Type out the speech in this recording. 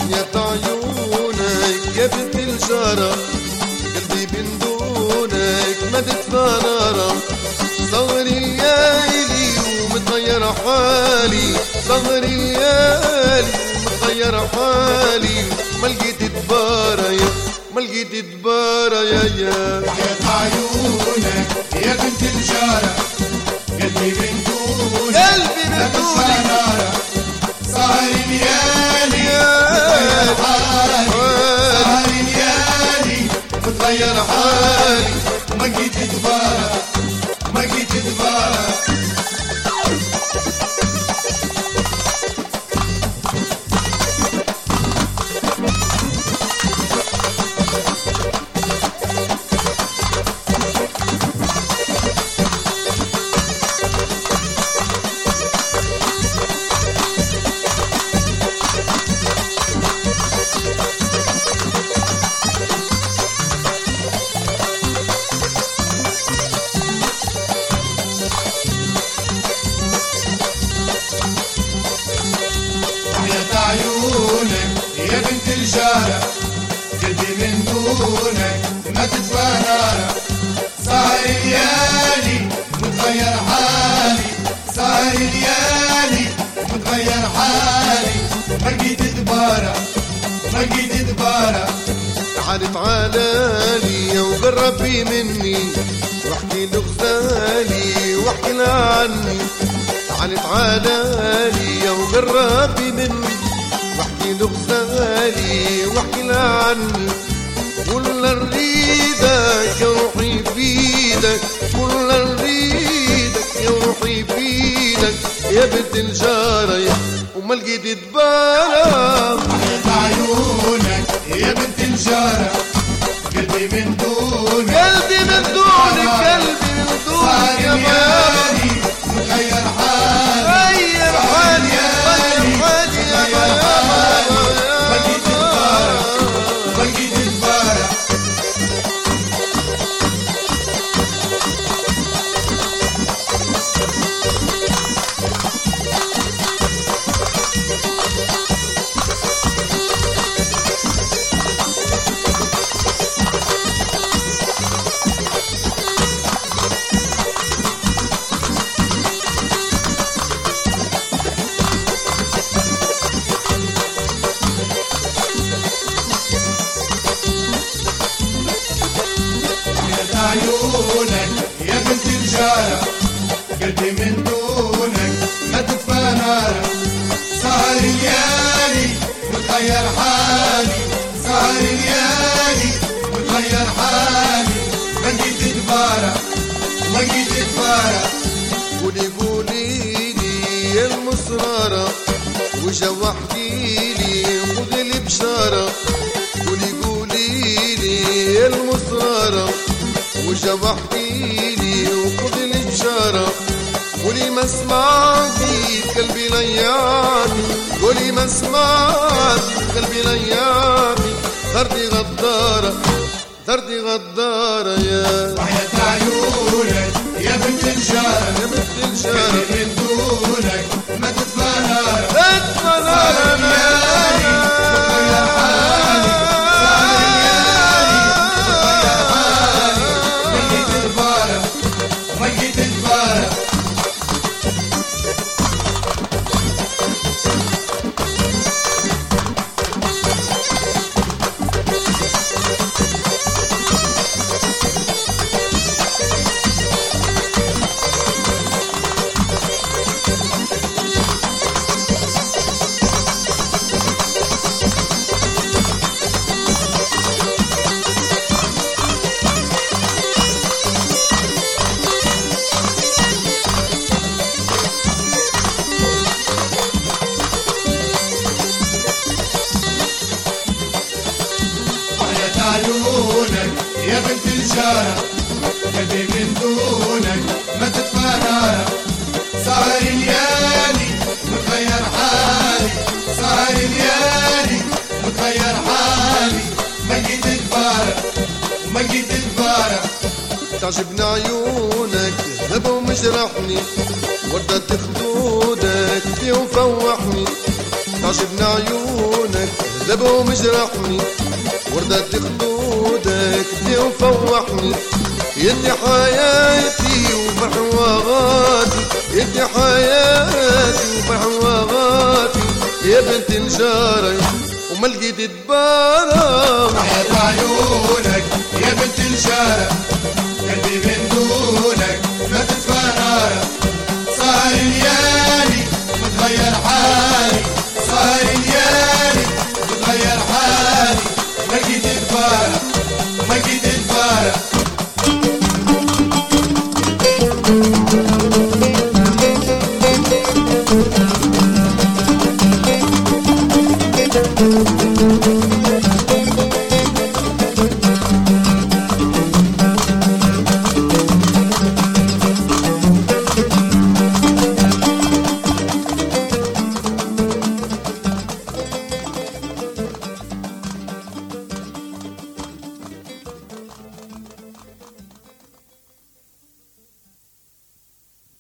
وحياة عيونك يا بنت الجارة قلبي من دونك ما تدفى نارة. صغري الليالي ومتغير حالي، صغري الليالي ومتغير حالي، ما لقيت دبارة يا ما لقيت دبارة يا وحياة عيونك يا بنت الجارة قلبي من دونك قلبي من دونك نارة. سهر الليالي متغير حالي، سهر الليالي متغير حالي، ما لقيت دبارة ما لقيت دبارة. عيونك يا بنت الجارة قلبي من دونك ما تدفى نارة. سهر الليالي متغير حالي، سهر الليالي متغير حالي، ما لقيت دبارة ما لقيت دبارة. تعال تعالالي وقربي مني واحكي له غزالي واحكي له عني. تعال تعالالي وقربي مني واحكي له غزالي واحكي له عني. كل نريدك يا روحي بيدك، كل نريدك يا روحي بيدك يا بنت الجارة وما لقيت دبارة. وحياة عيونك يا بنت الجارة قلبي من دونك قلبي من دونك قلبي من دونك يا ميامي متغير حالي، غير حالي غير حالي يا ميامي. ما لقيت دبارة ما لقيت دبارة. عيونك يا بنت الجارة قلبي من دونك ما تدفى نارة. سهر الليالي متغير حالي، سهر الليالي متغير حالي، ما لقيت دبارة ما لقيت دبارة. قولي قولي لي يا المصرارة وجا واحكيلي خذي لي بشارة. قولي قولي لي يا المصرارة وجا واحكيلي وخذي لي بشارة. قولي ما سمعتي قلبي ليامي، قولي ما سمعتي قلبي ليامي. دردي غدارة دردي غدارة يا وحياة عيونك يا بنت الجارة يا بنت الجارة قلبي من دونك ما تدفى نارة. تدفى نارة الليالي متغير حالي، سهر الليالي متغير حالي، ما لقيت دبارة ما لقيت دبارة. عيونك يا بنت الجارة قلبي من دونك ما تدفى نارة. سهر الليالي متغير حالي، سهر الليالي متغير حالي، ما لقيت دبارة ما لقيت دبارة. تعجبني عيونك هبة ومجرحني، وردة خدودك فيهم فوحني. تعجبني عيونك ذبو مجرحني وردت خدودك دي وفوحني يدي حياتي ومحوغاتي يدي حياتي ومحوغاتي يا بنت الجارة وما لقيت دبارة حياة عيونك يا بنت الجارة قلبي من دونك ما تتفرارة صار ليالي متغير حالي صار